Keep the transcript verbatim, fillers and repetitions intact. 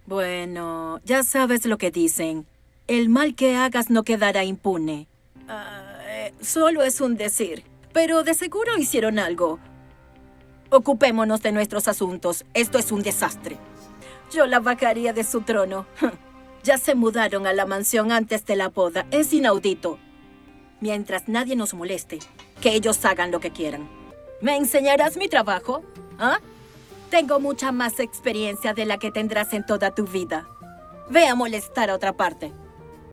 Bueno, ya sabes lo que dicen. El mal que hagas no quedará impune. Ah, eh, solo es un decir. Pero de seguro hicieron algo. Ocupémonos de nuestros asuntos. Esto es un desastre. Yo la bajaría de su trono. Ya se mudaron a la mansión antes de la boda. Es inaudito. Mientras nadie nos moleste, que ellos hagan lo que quieran. ¿Me enseñarás mi trabajo? ¿Ah? Tengo mucha más experiencia de la que tendrás en toda tu vida. Ve a molestar a otra parte.